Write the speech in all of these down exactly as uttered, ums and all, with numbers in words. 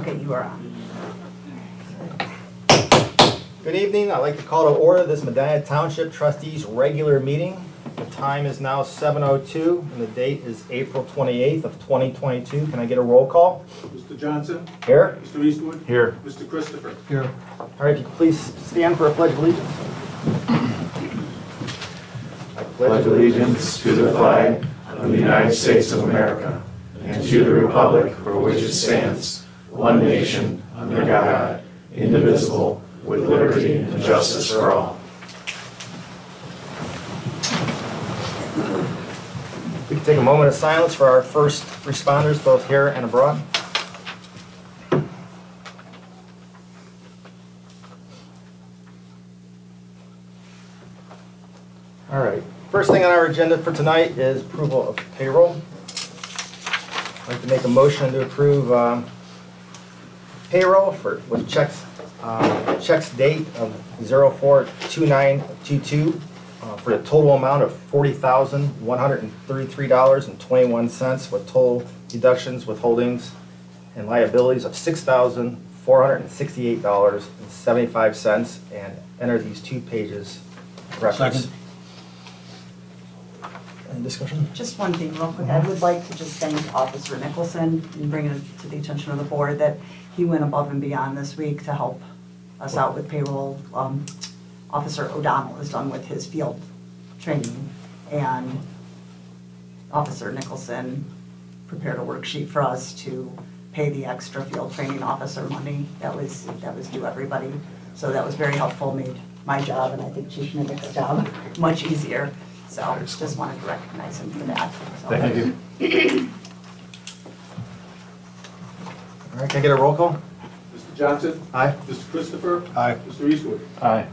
Okay, you are on. Good evening. I'd like to call to order this Medina Township Trustees regular meeting. The time is now seven oh two and the date is April twenty-eighth of twenty twenty-two. Can I get a roll call? Mister Johnson? Here. Mister Eastwood? Here. Mister Christopher? Here. All right, if you could please stand for a pledge of allegiance. I pledge allegiance to the flag of the United States of America and to the republic for which it stands, one nation, under God, indivisible, with liberty and justice for all. We can take a moment of silence for our first responders, both here and abroad. All right. First thing on our agenda for tonight is approval of payroll. I'd like to make a motion to approve um, payroll for with checks uh, checks date of zero four two nine two two uh, for the total amount of forty thousand one hundred thirty-three dollars and twenty-one cents with total deductions, withholdings, and liabilities of six thousand four hundred sixty-eight dollars and seventy-five cents, and enter these two pages of reference. Second. Any discussion? Just one thing real quick. I would like to just thank Officer Nicholson and bring it to the attention of the board that he went above and beyond this week to help us out with payroll. Um, Officer O'Donnell is done with his field training, and Officer Nicholson prepared a worksheet for us to pay the extra field training officer money that was that was due everybody. So that was very helpful, made my job and I think Chief Nimit's job much easier. So just wanted to recognize him for that. So. Thank you. All right, can I get a roll call? Mister Johnson? Aye. Mister Christopher? Aye. Mister Eastwood? Aye.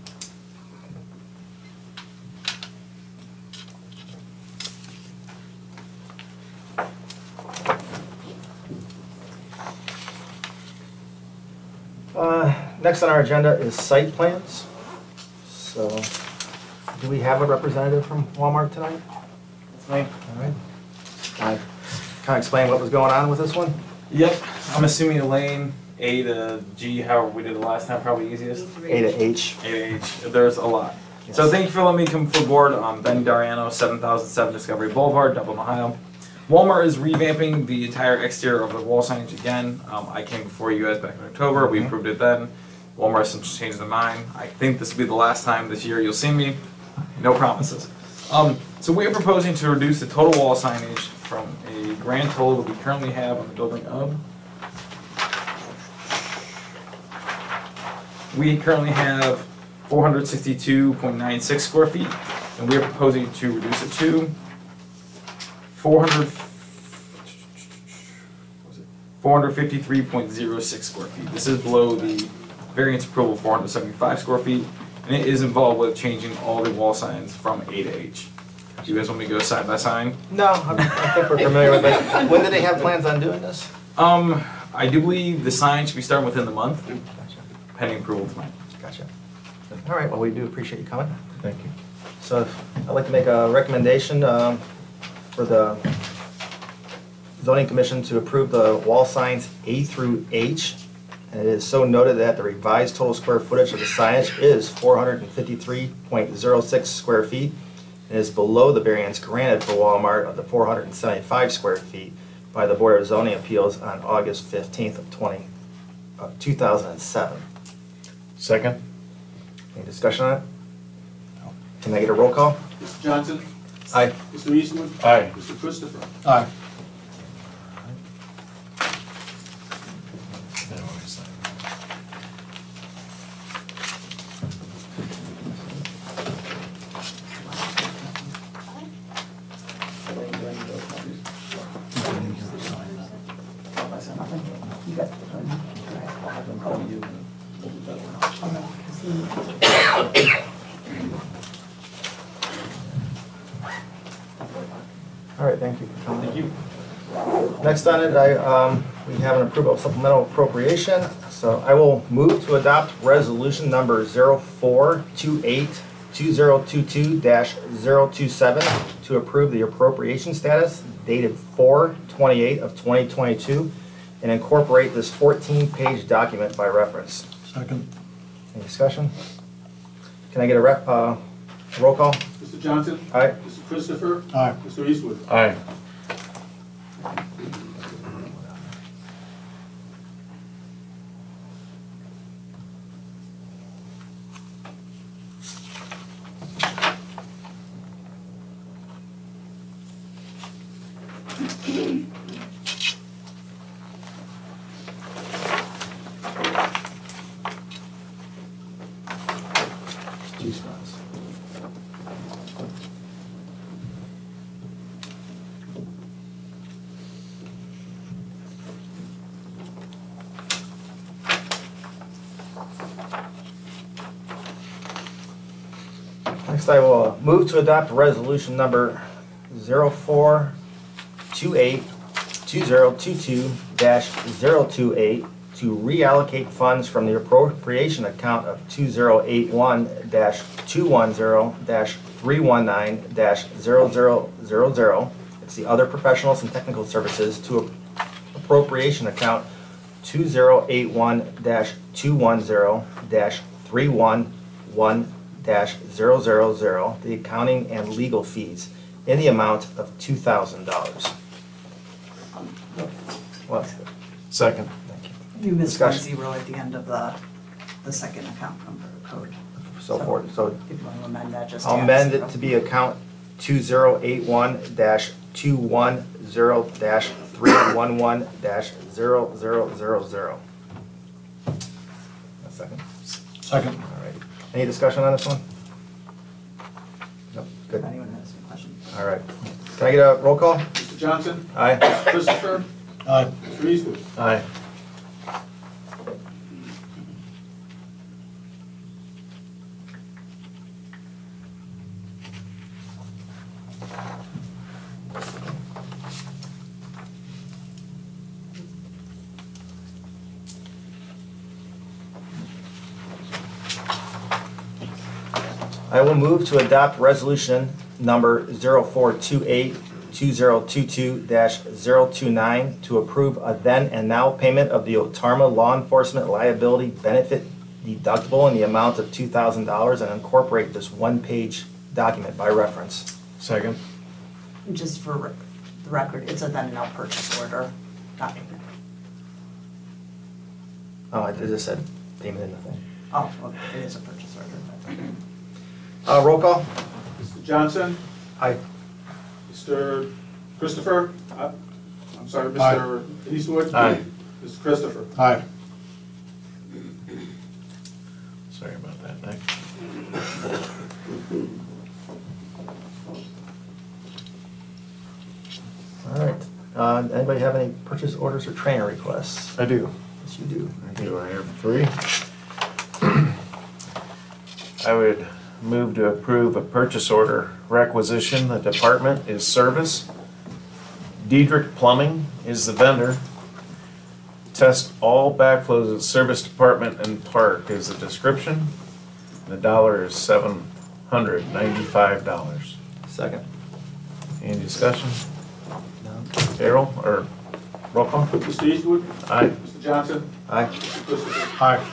Uh, next on our agenda is site plans. So, do we have a representative from Walmart tonight? That's me. All right. Can I kind of explain what was going on with this one? Yep. I'm assuming Elaine, A to G, however we did it last time, probably easiest. A to H. A to H. There's a lot. Yes. So thank you for letting me come forward. Um, Ben Dariano, seven thousand seven Discovery Boulevard, Dublin, Ohio. Walmart is revamping the entire exterior of the wall signage again. Um, I came before you guys back in October. We approved it then. Walmart since changed their mind. I think this will be the last time this year you'll see me. No promises. Um, so we are proposing to reduce the total wall signage from a grand total that we currently have on the building of. We currently have four hundred sixty-two point nine six square feet, and we are proposing to reduce it to four hundred four hundred fifty-three point zero six square feet. This is below the variance approval of four hundred seventy-five square feet, and it is involved with changing all the wall signs from A to H. Do you guys want me to go side by side? No, I'm, I think we're familiar with it. When do they have plans on doing this? Um, I do believe the sign should be starting within the month, Gotcha. pending approval tonight. Gotcha. All right, well, we do appreciate you coming. Thank you. So, I'd like to make a recommendation um, for the zoning commission to approve the wall signs A through H. And it is so noted that the revised total square footage of the signage is four hundred fifty-three point zero six square feet and is below the variance granted for Walmart of the four hundred seventy-five square feet by the Board of Zoning Appeals on August fifteenth of twenty of two thousand seven. Second? Any discussion on it? Can I get a roll call? Mister Johnson? Aye. Mister Eastwood? Aye. Mister Christopher? Aye. You got All right, thank you for coming. Thank you. Next on it, I, um, we have an approval of supplemental appropriation. So I will move to adopt resolution number zero four two eight two zero two two dash zero two seven to approve the appropriation status dated four twenty-eight of twenty twenty-two and incorporate this fourteen-page document by reference. Second. Any discussion? Can I get a rep, uh, roll call? Mister Johnson? Aye. Mister Christopher? Aye. Mister Eastwood? Aye. Two spots. Next, I will move to adopt resolution number zero four two eight two zero two two dash zero two eight to reallocate funds from the appropriation account of two zero eight one dash two one zero dash three one nine dash zero zero zero zero. It's the other professionals and technical services to appropriation account two zero eight one dash two one zero dash three one one dash zero zero zero, the accounting and legal fees in the amount of two thousand dollars. What? Second. Thank you. You missed one Discussion. zero at the end of the, the second account number code. So forth, so If you want to amend that, just I'll add amend zero. it to be account two zero eight one dash two one zero dash three one one dash zero zero zero zero. A second. Second. All right. Any discussion on this one? Nope. If Good. anyone has any questions. All right. Can I get a roll call? Mister Johnson? Aye. Christopher? Aye. Mister Eastwood? Aye. I will move to adopt resolution number zero four two eight two zero two two dash zero two nine to approve a then and now payment of the Otarma Law Enforcement Liability Benefit deductible in the amount of two thousand dollars and incorporate this one-page document by reference. Second. Just for rec- the record, it's a then and now purchase order, not payment. Oh, I just said payment in the thing. Oh, well, it is a purchase order. but- Uh, roll call? Mister Johnson? Aye. Mister Christopher? Uh, I'm sorry, Aye. Mister Eastwood? Aye. Mister Christopher? Aye. Sorry about that, Nick. All right. Uh, anybody have any purchase orders or trainer requests? I do. Yes, you do. I do, I have three. I would move to approve a purchase order requisition. The department is Service. Diedrich Plumbing is the vendor. Test all backflows at Service Department and Park is the description. The dollar is seven hundred ninety-five dollars. Second. Any discussion? No. Darrell, or roll call? Mister Eastwood? Aye. Mister Johnson? Aye. Mister Christopher? Aye.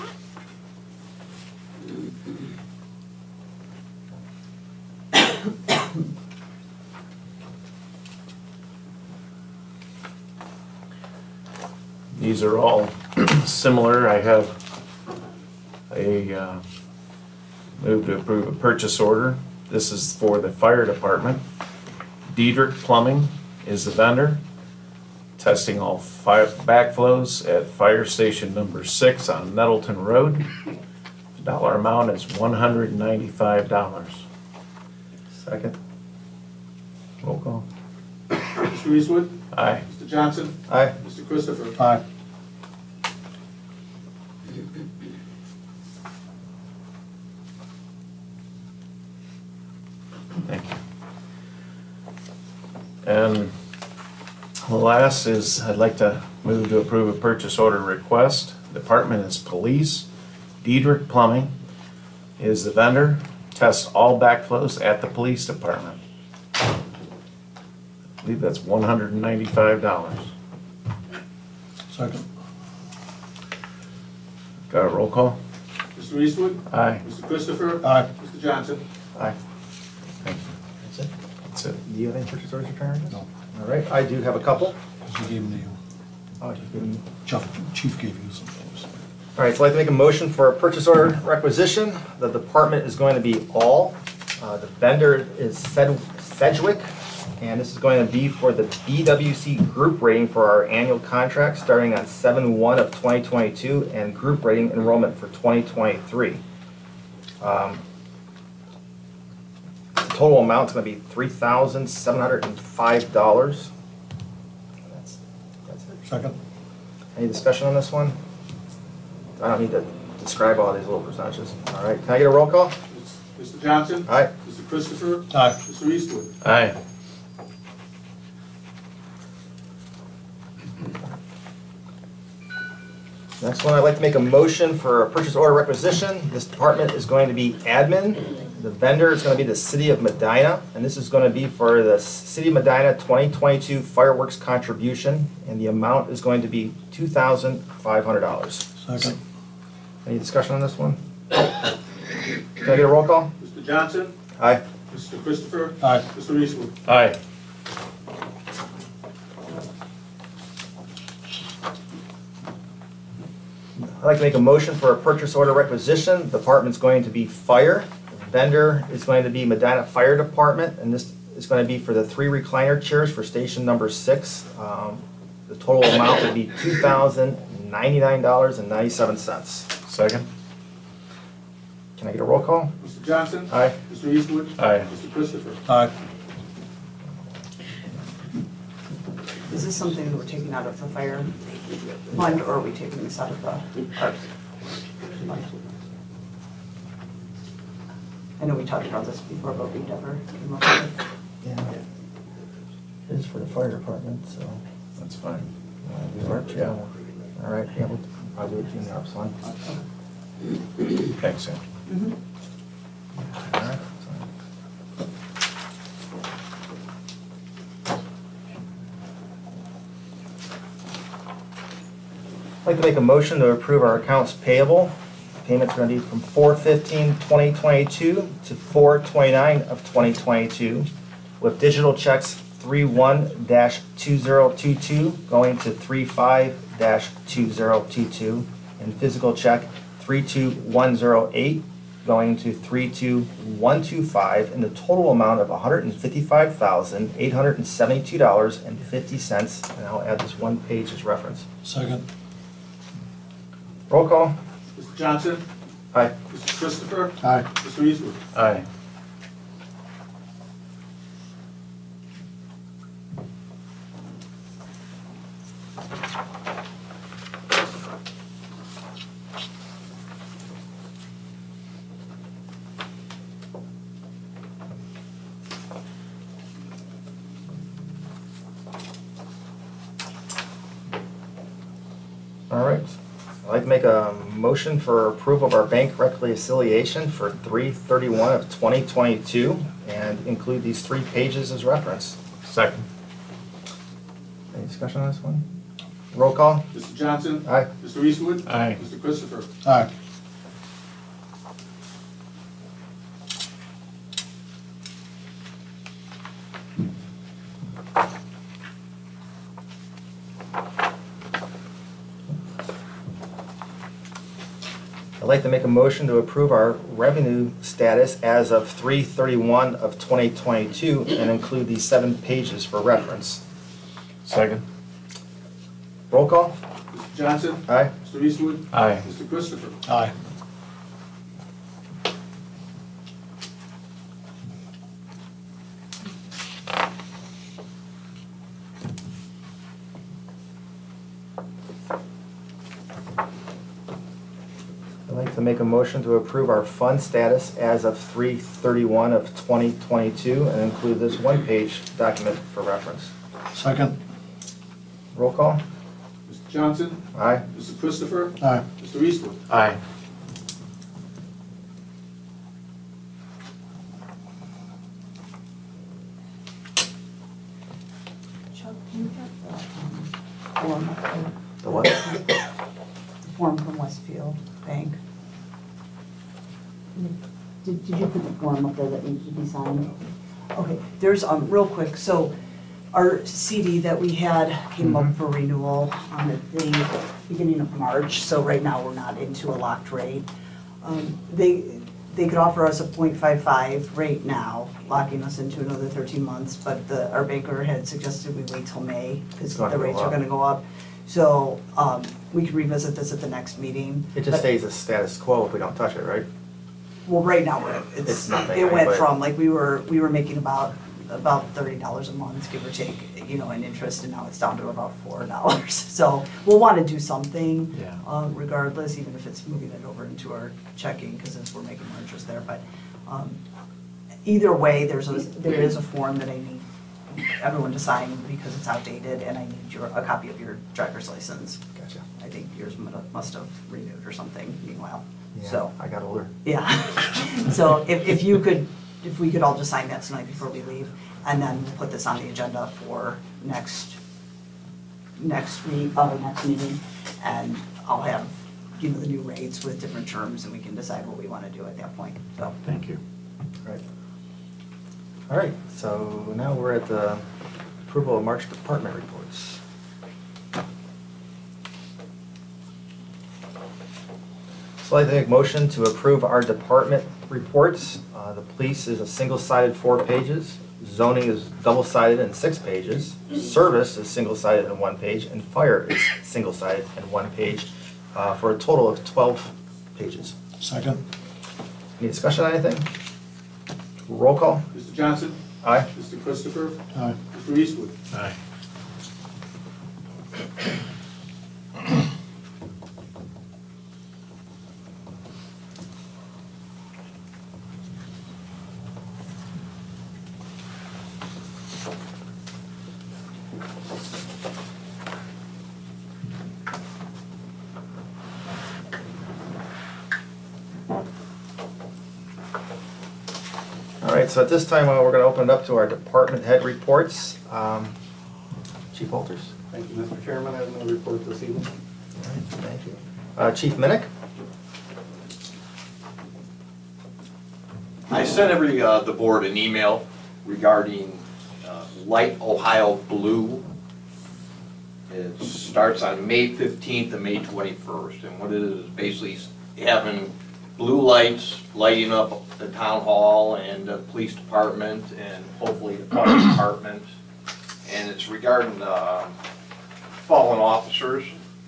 These are all similar. I have a uh, move to approve a purchase order. This is for the fire department. Diedrich Plumbing is the vendor. Testing all fire backflows at fire station number six on Nettleton Road. The dollar amount is one hundred ninety-five dollars. Second. Roll call. Mister Eastwood? Aye. Mister Johnson? Aye. Mister Christopher? Aye. Thank you. And the last is, I'd like to move to approve a purchase order request. Department is Police. Diedrich Plumbing is the vendor. Test all backflows at the police department. I believe that's one hundred ninety-five dollars. Second. Got a roll call? Mister Eastwood? Aye. Mister Christopher? Aye. Mister Johnson? Aye. Thank you. That's it. That's it. Do you have any purchase orders, Attorney? No. All right, I do have a couple. Because you gave me, Oh, just give me- Chief, Chief gave you some things. All right, so I'd like to make a motion for a purchase order requisition. The department is going to be all. Uh, The vendor is Sed- Sedgwick, and this is going to be for the B W C group rating for our annual contract starting on seven one of twenty twenty-two and group rating enrollment for twenty twenty-three. Um, The total amount is going to be three thousand seven hundred five dollars. That's that's it. Second? Any discussion on this one? I don't need to describe all these little percentages. All right, can I get a roll call? Mister Johnson? Aye. Mister Christopher? Aye. Mister Eastwood? Aye. Next one, I'd like to make a motion for a purchase order requisition. This department is going to be admin. The vendor is going to be the City of Medina, and this is going to be for the City of Medina twenty twenty-two fireworks contribution, and the amount is going to be two thousand five hundred dollars. Second? Any discussion on this one? Can I get a roll call? Mister Johnson? Aye. Mister Christopher? Aye. Mister Eastwood? Aye. I'd like to make a motion for a purchase order requisition. The department's going to be fire. The vendor is going to be Medina Fire Department, and this is going to be for the three recliner chairs for station number six. Um, The total amount would be two thousand ninety-nine dollars and ninety-seven cents. Second? Can I get a roll call? Mister Johnson? Aye. Mister Eastwood? Aye. Mister Christopher? Aye. Is this something that we're taking out of the fire fund, or are we taking this out of the park fund? I know we talked about this before, but we never came up with it. Yeah. It is for the fire department, so. That's fine. Yeah. All right, yeah, we'll, I'll do it to you now, it's fine. Thanks, Sam. Mhm. All right. I'd like to make a motion to approve our accounts payable. Payment's gonna be from four fifteen twenty twenty-two to four twenty-nine of twenty twenty-two, with digital checks three one dash two zero two two going to three five dash two zero two two, and physical check three two one zero eight going to three two one two five, in the total amount of one hundred fifty-five thousand eight hundred seventy-two dollars and fifty cents, and I'll add this one page as reference. Second? Roll call. Mister Johnson? Aye. Mister Christopher? Aye. Mister Eastwood? Aye. All right. I'd like to make a motion for approval of our bank reconciliation for three thirty-one of twenty twenty-two and include these three pages as reference. Second? Any discussion on this one? Roll call. Mister Johnson? Aye. Mister Eastwood? Aye. Mister Christopher? Aye. I'd like to make a motion to approve our revenue status as of three thirty-one of twenty twenty-two and include these seven pages for reference. Second? Mister Roll call. Johnson? Aye. Mister Eastwood? Aye. Mister Christopher? Aye. I'd like to make a motion to approve our fund status as of three thirty-one of twenty twenty-two and include this one-page document for reference. Second? Roll call. Mister Johnson? Aye. Mister Christopher? Aye. Mister Eastwood? Aye. Chuck, can you get the um, form, The what? the form from Westfield? bank. Did, did you put the form up there that needs to be signed? Okay, there's, um, real quick, so our C D that we had came up for renewal on the beginning of March, so right now we're not into a locked rate. Um, they, they could offer us a point five five rate now, locking us into another thirteen months, but the, our banker had suggested we wait till May, because It's gonna the go rates are up. gonna go up. So, um, we can revisit this at the next meeting. It just But- stays a status quo if we don't touch it, right? Well, right now, we're- It's it's, nothing, it right, went but- from, like, we were, we were making about, about thirty dollars a month, give or take, you know, in interest, and now it's down to about four dollars. So we'll wanna do something, Yeah. um, regardless, even if it's moving it over into our checking, because it's, we're making more interest there, but, um, either way, there's a, there is a form that I need everyone to sign because it's outdated, and I need your, a copy of your driver's license. Gotcha. I think yours mu- must have renewed or something meanwhile, Yeah, so. I got older. Yeah, so if, if you could, if we could all just sign that tonight before we leave, and then we'll put this on the agenda for next, next week, uh, next meeting, and I'll have, you know, the new rates with different terms, and we can decide what we wanna do at that point, so. Thank you. Right. All right, so now we're at the approval of March department reports. So I'd like to make a motion to approve our department reports. Uh, The police is a single-sided four pages, zoning is double-sided and six pages, service is single-sided and one page, and fire is single-sided and one page, uh, for a total of twelve pages. Second. Any discussion on anything? Roll call? Mister Johnson? Aye. Mister Christopher? Aye. Mister Eastwood? Aye. All right, so at this time, uh, we're going to open it up to our department head reports. Um, Chief Walters. Thank you, Mister Chairman. I have no report this evening. All right, thank you. Uh, Chief Minnick? I sent every, uh, the board an email regarding, uh, Light Ohio Blue. It starts on May fifteenth and May twenty-first, and what it is, is basically having blue lights lighting up the town hall and the police department and hopefully the fire department. And it's regarding, uh, fallen officers.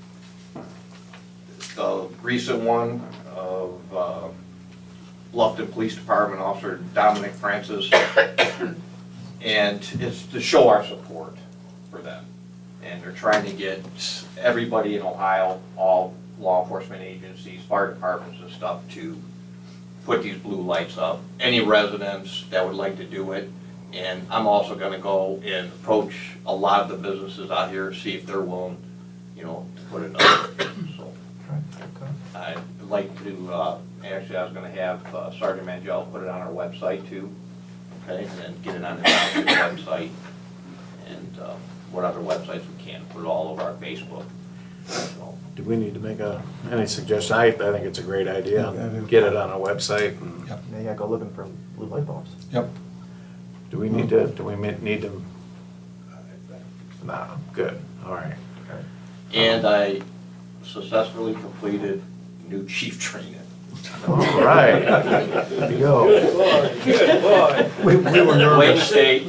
The recent one of, uh, Bluffton Police Department Officer Dominic Francis, and it's to show our support for them. And they're trying to get everybody in Ohio, all law enforcement agencies, fire departments and stuff, to put these blue lights up. Any residents that would like to do it, and I'm also gonna go and approach a lot of the businesses out here, see if they're willing, you know, to put it up, so. I'd like to, uh, actually, I was gonna have uh, Sergeant Mangel put it on our website too, okay, and then get it on the township website, and, uh, what other websites we can, put it all over our Facebook, so. Do we need to make a, any suggestion? I, I think it's a great idea. Yeah, I do. Get it on a website. and- Yep. Now you gotta go looking for blue light bulbs. Yep. Do we need to, do we ma- need to? No, good, all right. And I successfully completed new chief training. All right, there you go. We, we were Wayne nervous. State.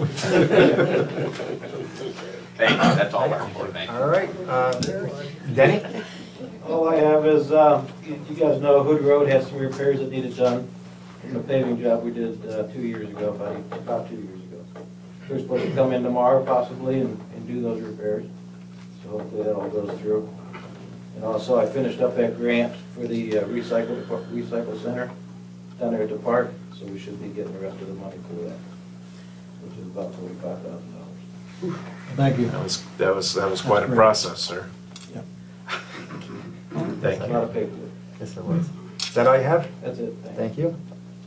Thank you, that's all I report, thank you. All right, uh, Denny? All I have is, uh, you you guys know Hood Road has some repairs that needed done from the paving job we did uh, two years ago, about, about two years ago. They're supposed to come in tomorrow possibly and, and do those repairs, so hopefully that all goes through. And also, I finished up that grant for the uh, recycle, recycle center down there at the park, so we should be getting the rest of the money for that, which is about forty-five thousand dollars. Thank you. That was, that was, that was quite a process, sir. Yep. Thank A you. lot of paperwork. Yes, it was. Is that all you have? That's it. Thank you.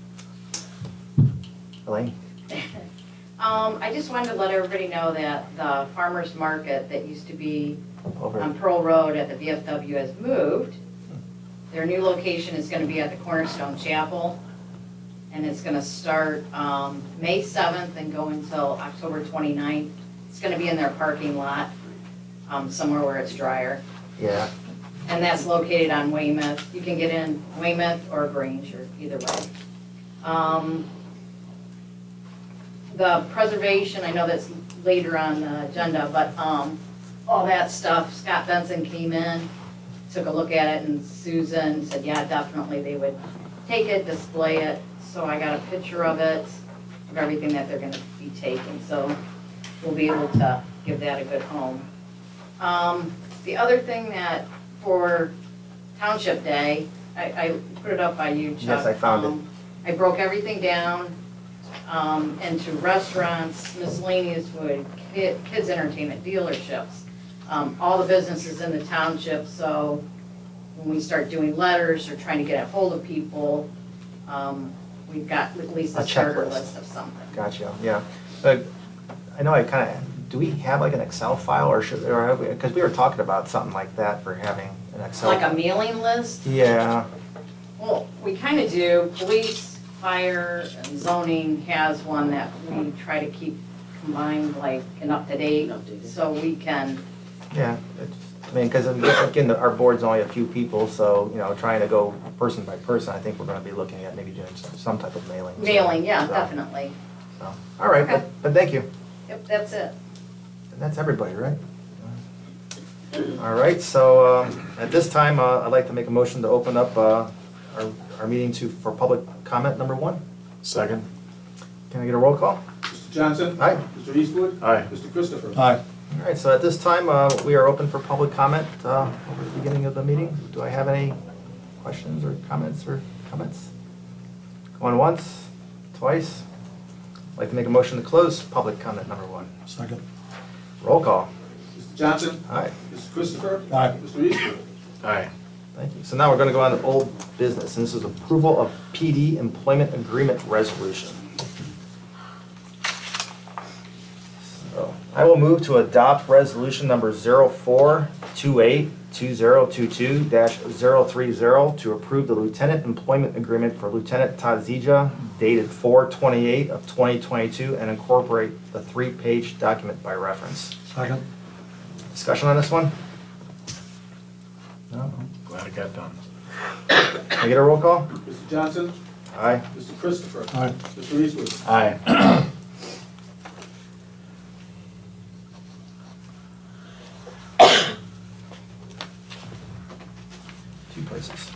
Elaine? Um, I just wanted to let everybody know that the farmer's market that used to be Over. on Pearl Road at the V F W has moved. Their new location is gonna be at the Cornerstone Chapel, and it's gonna start um, May seventh and go until October twenty-ninth. It's gonna be in their parking lot, um, somewhere where it's drier. Yeah. And that's located on Weymouth. You can get in Weymouth or Granger, either way. Um, The preservation, I know that's later on the agenda, but um, all that stuff, Scott Benson came in, took a look at it, and Susan said, yeah, definitely, they would take it, display it. So I got a picture of it, of everything that they're gonna be taking, so we'll be able to give that a good home. Um, The other thing that, for Township Day, I, I put it up by you, Chuck. Yes, I found it. Um, I broke everything down um, into restaurants, miscellaneous food, ki- kids' entertainment, dealerships, um, all the businesses in the township, so when we start doing letters or trying to get a hold of people, um, we've got at least A a starter checklist. list of something. Gotcha, yeah. But I know I kind of, do we have like an Excel file or should, or, because we were talking about something like that for having an Excel. Like a mailing list? Yeah, Well, we kind of do. Police, fire, and zoning has one that we try to keep combined, like, and up to date, so we can, yeah. It's- I mean, because again, our board's only a few people, so, you know, trying to go person by person, I think we're going to be looking at maybe doing some, some type of mailing. mailing, yeah, So, definitely. so, All right, Okay. but, but thank you. Yep, that's it. And that's everybody, right? All right, so um, at this time, uh, I'd like to make a motion to open up uh, our, our meeting to, for public comment number one. Second. Can I get a roll call? Mister Johnson? Aye. Mister Eastwood? Aye. Mister Christopher? Aye. All right, so at this time, uh, we are open for public comment uh, over the beginning of the meeting. Do I have any questions or comments or comments? Going once, twice? I'd like to make a motion to close public comment number one. Second. Roll call. Mister Johnson? Aye, Mister Christopher? Aye. Mister Eastwood? Aye. thank you. So now we're going to go on to old business, and this is approval of P D employment agreement resolution. So I will move to adopt resolution number zero four two eight two zero two two dash zero three zero to approve the lieutenant employment agreement for Lieutenant Tazija dated four twenty-eight of twenty twenty-two and incorporate the three-page document by reference. Second. Discussion on this one? No? Glad it got done. Can I get a roll call? Mister Johnson? Aye. Mister Christopher? Aye. Mister Eastwood? Aye. Two places.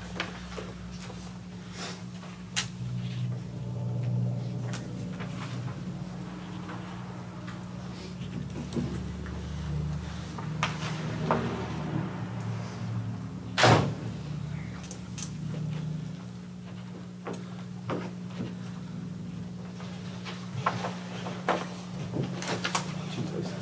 Two places.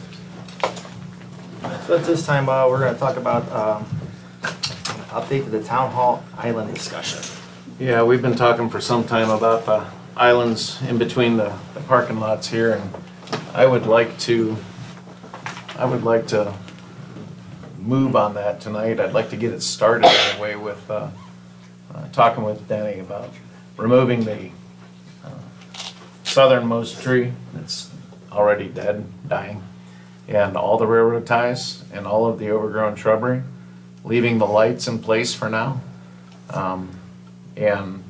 So at this time, uh, we're gonna talk about, um, update to the town hall island discussion. Yeah, we've been talking for some time about the islands in between the, the parking lots here, and I would like to, I would like to move on that tonight. I'd like to get it started anyway with, uh, uh, talking with Denny about removing the uh, southernmost tree that's already dead, dying, and all the railroad ties and all of the overgrown shrubbery, leaving the lights in place for now. Um, and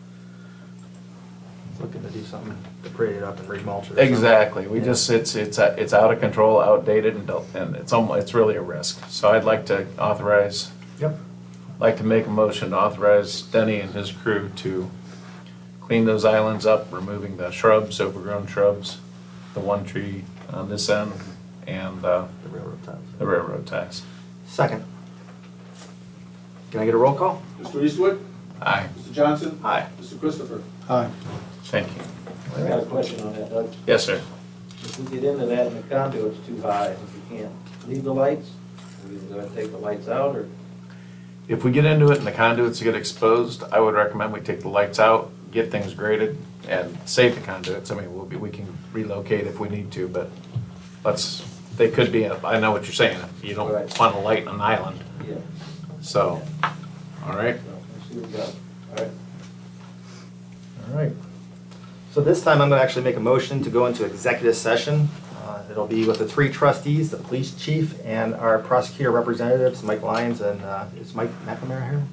Looking to do something to pretty it up and remulch it or something. exactly, we Yeah. just, it's, it's, uh, it's out of control, outdated, and, don't- and it's almost, it's really a risk. So I'd like to authorize, Yep. like to make a motion to authorize Denny and his crew to clean those islands up, removing the shrubs, overgrown shrubs, the one tree on this end, and, uh, The railroad ties. the railroad ties. Second. Can I get a roll call? Mister Eastwood? Aye, Mister Johnson? Aye. Mister Christopher? Aye. thank you. I got a question on that, Doug. Yes, sir. If we get into that and the conduit's too high, if we can't leave the lights, we're gonna take the lights out, or? If we get into it and the conduits get exposed, I would recommend we take the lights out, get things graded, and save the conduits. I mean, we'll be, we can relocate if we need to, but let's, they could be, I know what you're saying, you don't Right. want to light an island, Yeah. so, all right? do a job. All right. All right. So this time I'm going to actually make a motion to go into executive session. Uh, It'll be with the three trustees, the police chief, and our prosecutor representatives, Mike Lyons and, uh, is Mike McNamara here?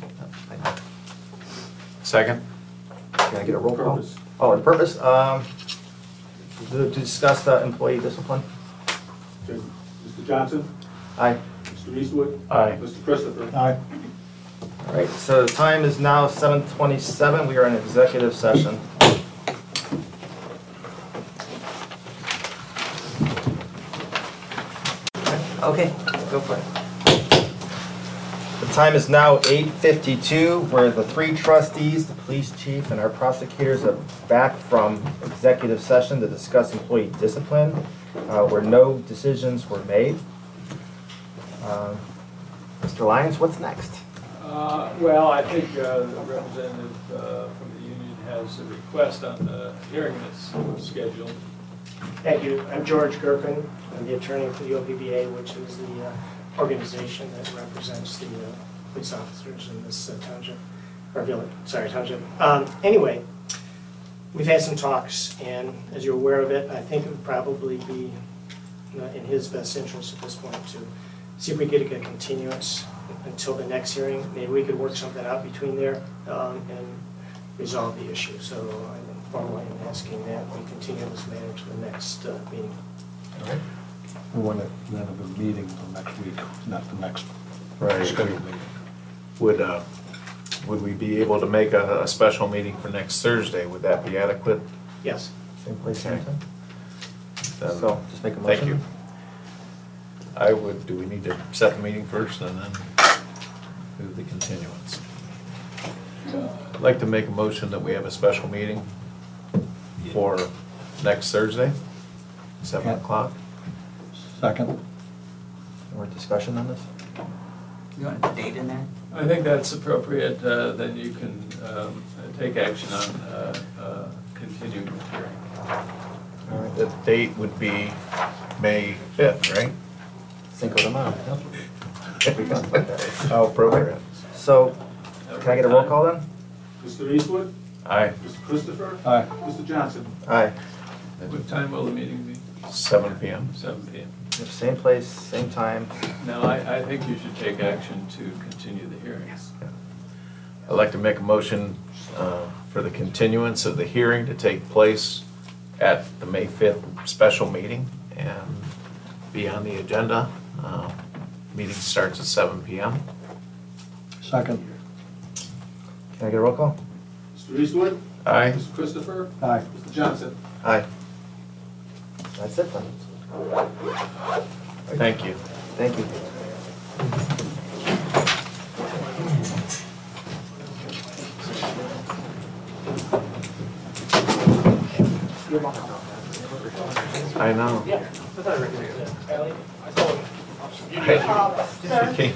Second? Can I get a roll call? Purpose. Oh, the purpose, um, to to discuss the employee discipline. Mister Johnson? Aye. Mister Eastwood? Aye. Mister Christopher? Aye. All right, so the time is now seven twenty-seven. We are in executive session. Okay, go for it. The time is now eight fifty-two, where the three trustees, the police chief, and our prosecutors are back from executive session to discuss employee discipline, uh, where no decisions were made. Uh, Mister Lyons, what's next? Uh, Well, I think uh, the representative uh, from the union has a request on the hearing that's scheduled. Thank you. I'm George Gerken. I'm the attorney for the O P B A, which is the uh, organization that represents the uh, police officers in this uh, township, or village, sorry, township. Um, Anyway, we've had some talks, and as you're aware of it, I think it would probably be uh, in his best interest at this point to see if we could get a continuance until the next hearing. Maybe we could work something out between there um, and resolve the issue. So I'm formally asking that we continue this matter to the next uh, meeting. We want to then have a meeting till next week, not the next Right. scheduled meeting. Would, uh, would we be able to make a, a special meeting for next Thursday? Would that be adequate? Yes. Same place, same Okay. time? Then- So, just make a motion. Thank you. I would, do we need to set the meeting first and then do the continuance? I'd like to make a motion that we have a special meeting for next Thursday, seven Yeah. o'clock. Second? More discussion on this? You want a date in there? I think that's appropriate, uh, then you can um, take action on uh, uh, continuing the hearing. All right, the date would be May fifth, right? Cinco de Mayo. Yep. We can put that. How appropriate. So, can I get a roll call then? Mister Eastwood? Aye, Mister Christopher? Aye. Mister Johnson? Aye. What time will the meeting be? seven P M. seven P M. Yep, same place, same time. No, I, I think you should take action to continue the hearings. I'd like to make a motion uh, for the continuance of the hearing to take place at the May fifth special meeting and be on the agenda. Uh, Meeting starts at seven P M. Second? Can I get a roll call? Mister Eastwood? Aye. Mister Christopher? Aye. Mister Johnson? Aye. That's it then. Thank you. Thank you. I know. Yeah. I thought I recognized that. Ally? I thought. Okay.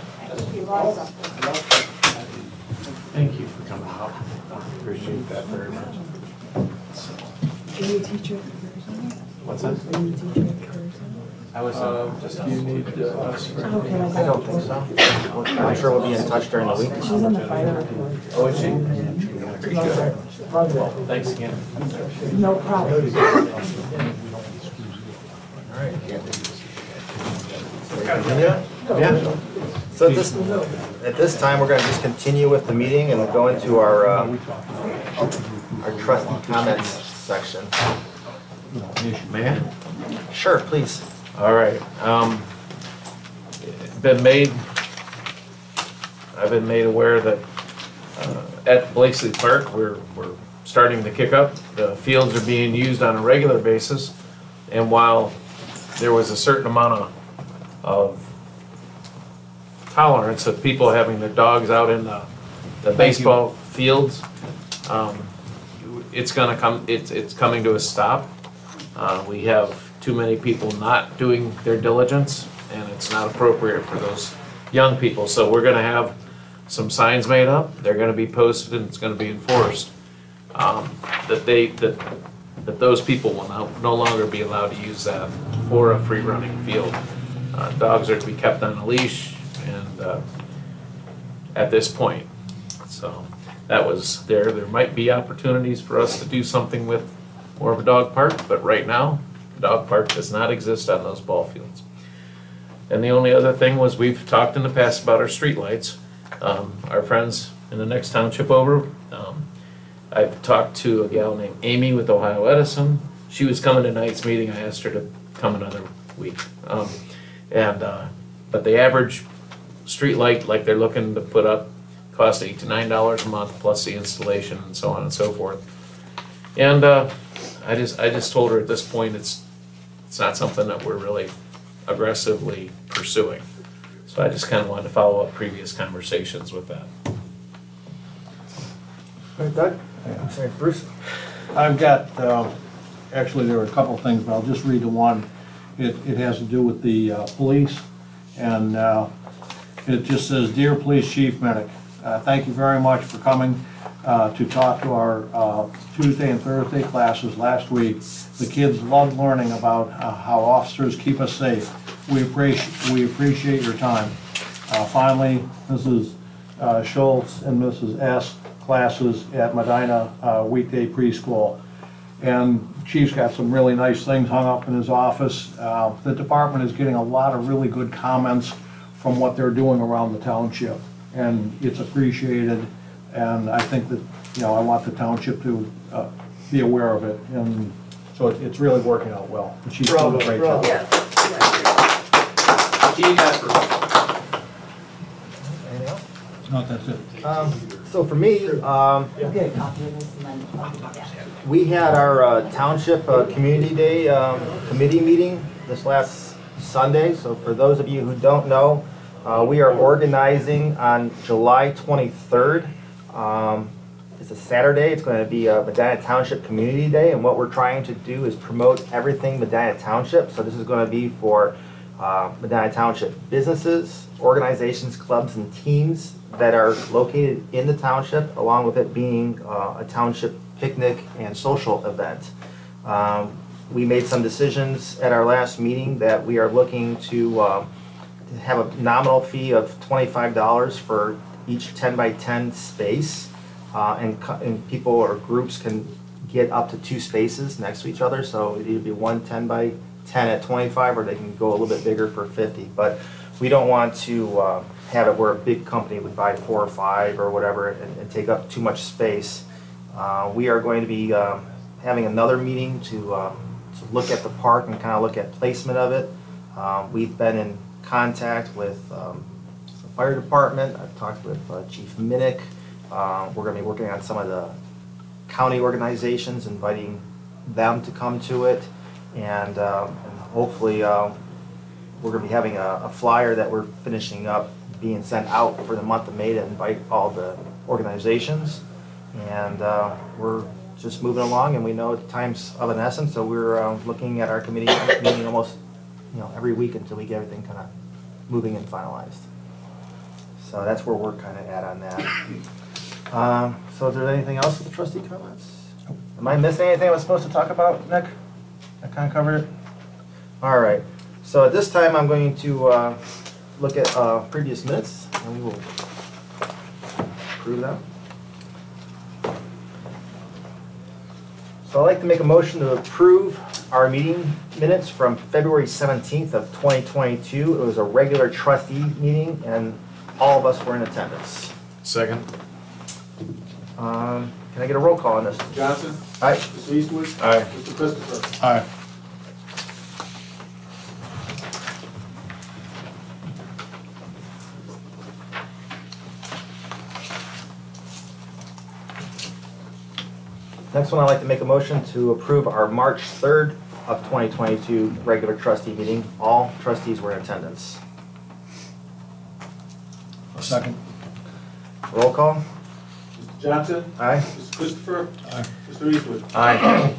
Thank you for coming out. Appreciate that very much. Are you a teacher? What's that? Are you a teacher? I was, Uh, just you need uh, us for. Okay, I I don't think so. I'm sure we'll be in touch during the week. She's in the fire report. Oh, is she? Love her. Love her. Thanks again. No problem. All right. Yeah? Yeah. So at this, at this time, we're gonna just continue with the meeting and we'll go into our, um, our trustee comments section. May I? Sure, please. All right, um, been made, I've been made aware that, uh, at Blakesley Park, we're, we're starting to kick up. The fields are being used on a regular basis, and while there was a certain amount of, of tolerance of people having their dogs out in the, the baseball fields, um, it's gonna come, it's, it's coming to a stop. Uh, we have too many people not doing their diligence, and it's not appropriate for those young people. So we're gonna have some signs made up, they're gonna be posted, and it's gonna be enforced. Um, that they, that, that those people will no, no longer be allowed to use that for a free-running field. Uh, dogs are to be kept on a leash, and, uh, at this point. So that was there. There might be opportunities for us to do something with more of a dog park, but right now, the dog park does not exist on those ball fields. And the only other thing was we've talked in the past about our streetlights. Um, our friends in the next township over, um, I've talked to a gal named Amy with Ohio Edison. She was coming to tonight's meeting. I asked her to come another week. Um, and uh, but the average street light, like they're looking to put up, costs eight to nine dollars a month plus the installation and so on and so forth. And uh, I just I just told her at this point it's it's not something that we're really aggressively pursuing. So I just kind of wanted to follow up previous conversations with that. Doug? I'm sorry, Bruce? I've got, uh, actually, there are a couple of things, but I'll just read the one. It, it has to do with the uh, police, and uh, it just says, "Dear Police Chief Minnick, uh, thank you very much for coming uh, to talk to our uh, Tuesday and Thursday classes last week. The kids loved learning about uh, how officers keep us safe. We appreciate, we appreciate your time. Uh, Finally, Missus uh, Schultz and Missus S. classes at Medina uh, weekday preschool." And Chief's got some really nice things hung up in his office. Uh, the department is getting a lot of really good comments from what they're doing around the township, and it's appreciated. And I think that, you know, I want the township to uh, be aware of it, and so it, it's really working out well. And she's doing a great job. Anything else? No, that's it. Um, so for me, um, We'll get a copy of this and then talk about that. we had our uh, Township uh, Community Day um, committee meeting this last Sunday. So for those of you who don't know, uh, we are organizing on July twenty-third. Um, it's a Saturday. It's going to be a Medina Township Community Day, and what we're trying to do is promote everything Medina Township. So this is going to be for uh, Medina Township businesses, organizations, clubs, and teams that are located in the township, along with it being uh, a township picnic and social event. Um, we made some decisions at our last meeting that we are looking to, uh, to have a nominal fee of twenty-five dollars for each ten by ten space, uh, and, and people or groups can get up to two spaces next to each other, so it'd either be one ten by ten at twenty-five, or they can go a little bit bigger for fifty. But we don't want to uh, have it where a big company would buy four or five or whatever and, and take up too much space. Uh, we are going to be um, having another meeting to, uh, to look at the park and kind of look at placement of it. Um, we've been in contact with um, the fire department. I've talked with uh, Chief Minnick. Uh, we're going to be working on some of the county organizations, inviting them to come to it, and, um, and hopefully uh, we're going to be having a, a flyer that we're finishing up being sent out for the month of May to invite all the organizations. And uh, we're just moving along, and we know time's of an essence, so we're uh, looking at our committee meeting almost, you know, every week until we get everything kind of moving and finalized. So that's where we're kind of at on that. Um, so is there anything else with the trustee comments? Am I missing anything I was supposed to talk about, Nick? I kind of covered it? All right. So at this time, I'm going to uh, look at uh, previous minutes, and we will approve them. So I'd like to make a motion to approve our meeting minutes from February seventeenth of twenty twenty-two. It was a regular trustee meeting, and all of us were in attendance. Second. Um, Can I get a roll call on this? Johnson? Aye. Mister Eastwood? Aye. Mister Christopher? Aye. Next one, I'd like to make a motion to approve our March third of twenty twenty-two regular trustee meeting. All trustees were in attendance. Second. Roll call? Mister Johnson? Aye. Mister Christopher? Aye. Mister Eastwood? Aye.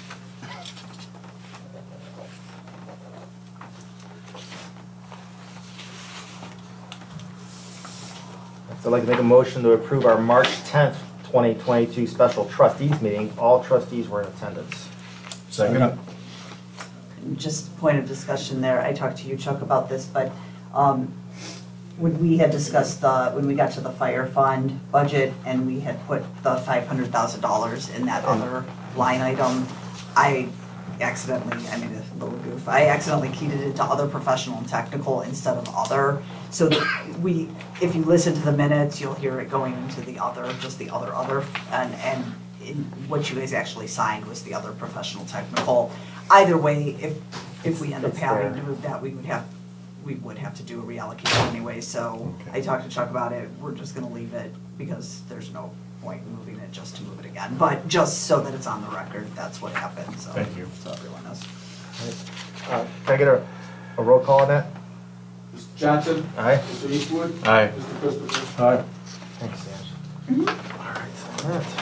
So I'd like to make a motion to approve our March tenth, twenty twenty-two special trustees meeting. All trustees were in attendance. Second. Just point of discussion there, I talked to you, Chuck, about this, but um, when we had discussed the, when we got to the fire fund budget and we had put the five hundred thousand dollars in that other line item, I accidentally, I made a little goof, I accidentally keyed it into other professional and technical instead of other. So that we, if you listen to the minutes, you'll hear it going into the other, just the other, other, and, and in what you guys actually signed was the other professional technical. Either way, if, if we end up It's having there. to move that, we would have, we would have to do a reallocation anyway, so I talked to Chuck about it, we're just gonna leave it because there's no point in moving it just to move it again. But just so that it's on the record, that's what happened, so. Thank you. So everyone knows. Uh, Can I get a, a roll call on that? Mister Johnson? Aye. Mister Eastwood? Aye. Mister Christopher? Aye. Thanks, Sam. All right, so that.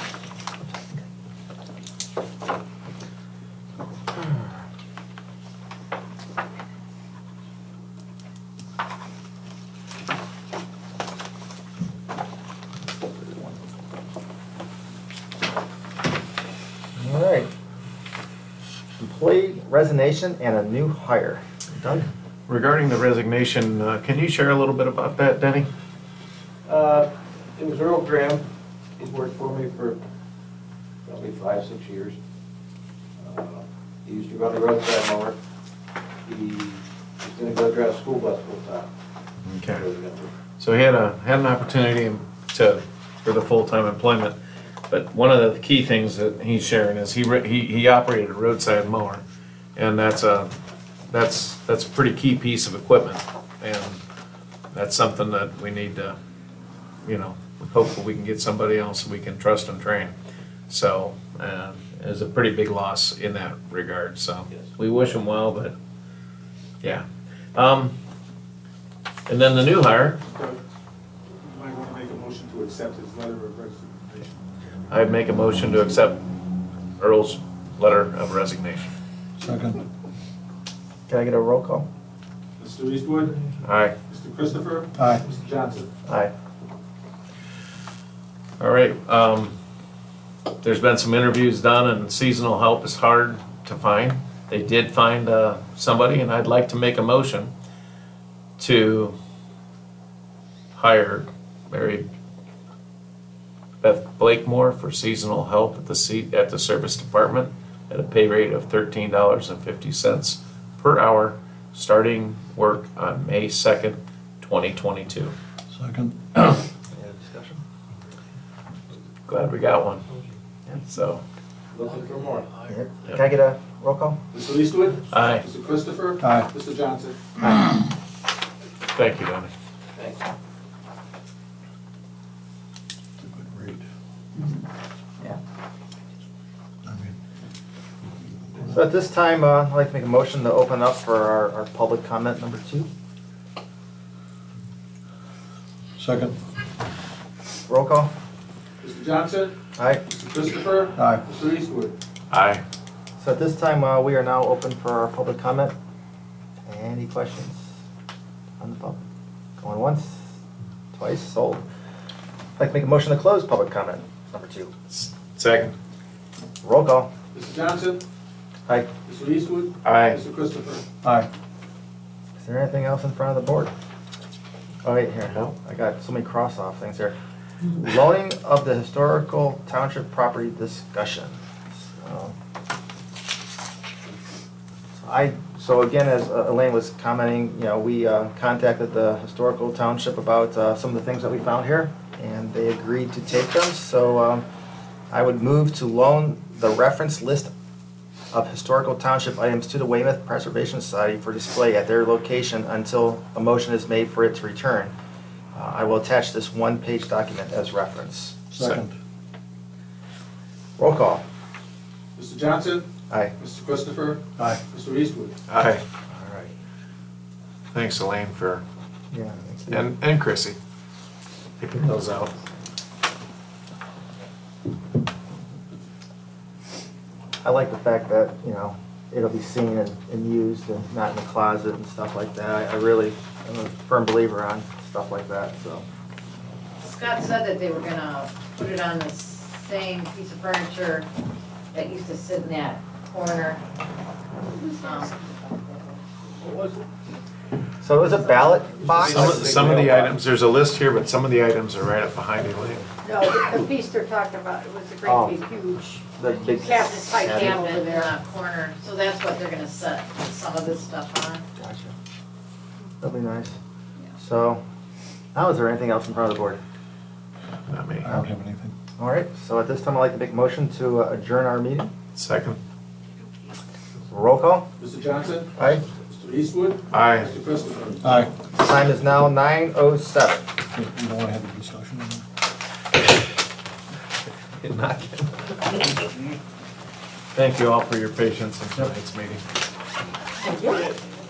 All right. Employee resignation and a new hire. Doug? Regarding the resignation, uh, can you share a little bit about that, Denny? Uh, It was Earl Graham. He's worked for me for probably five, six years. Uh, He used to run the roadside mower. He is gonna go drive a school bus full time. Okay. So he had a, had an opportunity to, for the full-time employment, but one of the key things that he's sharing is he, re- he, he operated a roadside mower. And that's a, that's, that's a pretty key piece of equipment. And that's something that we need to, you know, hopefully we can get somebody else we can trust and train. So, uh, it's a pretty big loss in that regard, so Yes. we wish him well, but, yeah. Um, and then the new hire, Doug, you might want to make a motion to accept his letter of resignation. I'd make a motion to accept Earl's letter of resignation. Second. Can I get a roll call? Mister Eastwood? Aye. Mister Christopher? Aye. Mister Johnson? Aye. All right, um, there's been some interviews done and seasonal help is hard to find. They did find, uh, somebody and I'd like to make a motion to hire Mary Beth Blakemore for seasonal help at the seat, at the service department at a pay rate of thirteen dollars and fifty cents per hour, starting work on May second, twenty twenty-two. Second. Any other discussion? Glad we got one. So, Looking for more. Yeah. Can I get a roll call? Mister Eastwood? aye. Mister Christopher? Aye. Mister Johnson? Thank you, Donnie. Thanks. It's a good rate. Yeah. I mean, So at this time, uh, I'd like to make a motion to open up for our, our public comment number two. Second. Roll call? Mister Johnson? Aye. Mister Christopher? Aye. Mister Eastwood? Aye. So at this time, uh, we are now open for our public comment. Any questions on the public? Going once, twice, sold. I'd like to make a motion to close public comment number two. Second. Roll call? Mister Johnson? Aye. Mister Eastwood? Aye. Mister Christopher? Aye. Is there anything else in front of the board? Oh, wait, here, no, I got so many cross-off things here. Loaning of the historical township property discussion. So I, so again, as uh, Elaine was commenting, you know, we uh, contacted the historical township about uh, some of the things that we found here, and they agreed to take them. So um, I would move to loan the reference list of historical township items to the Weymouth Preservation Society for display at their location until a motion is made for it to return. Uh, I will attach this one-page document as reference. Second. Roll call. Mister Johnson? Aye. Mister Christopher? Aye. Mister Eastwood? Aye. All right. Thanks, Elaine, for, Yeah. thank you. and, and Chrissy, picking those out. I like the fact that, you know, it'll be seen and, and used and not in the closet and stuff like that. I, I really am a firm believer on stuff like that, so. Scott said that they were gonna put it on the same piece of furniture that used to sit in that corner. Um, What was it? So it was a ballot box? Some of, some of the items, there's a list here, but some of the items are right up behind Elaine. No, the the piece they're talking about, it was a Oh. great big huge The big. cabinet type Yeah. thing Cabinet over in there. that corner, so that's what they're gonna set some of this stuff on. Gotcha. That'll be nice. So, now is there anything else in front of the board? Not me. I don't have anything. All right, so at this time, I'd like to make a motion to uh, adjourn our meeting. Second. Roll call. Mister Johnson? Aye. Mister Eastwood? Aye. Mister Christopher? Aye. Time is now nine oh seven. You you don't want to have a discussion? Not Thank you all for your patience in tonight's meeting. Thank you.